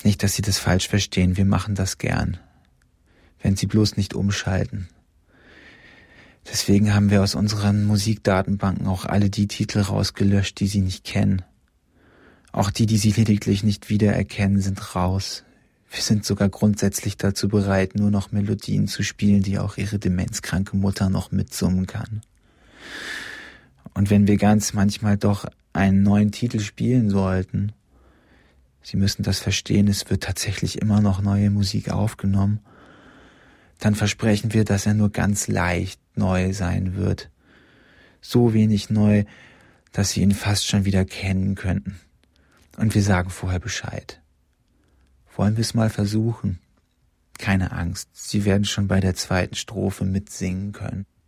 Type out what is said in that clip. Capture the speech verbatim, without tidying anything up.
Nicht, dass Sie das falsch verstehen, wir machen das gern. Wenn Sie bloß nicht umschalten. Deswegen haben wir aus unseren Musikdatenbanken auch alle die Titel rausgelöscht, die Sie nicht kennen. Auch die, die Sie lediglich nicht wiedererkennen, sind raus. Wir sind sogar grundsätzlich dazu bereit, nur noch Melodien zu spielen, die auch Ihre demenzkranke Mutter noch mitsummen kann. Und wenn wir ganz manchmal doch einen neuen Titel spielen sollten, Sie müssen das verstehen, es wird tatsächlich immer noch neue Musik aufgenommen, dann versprechen wir, dass er nur ganz leicht neu sein wird. So wenig neu, dass Sie ihn fast schon wieder kennen könnten. Und wir sagen vorher Bescheid. Wollen wir es mal versuchen? Keine Angst, Sie werden schon bei der zweiten Strophe mitsingen können.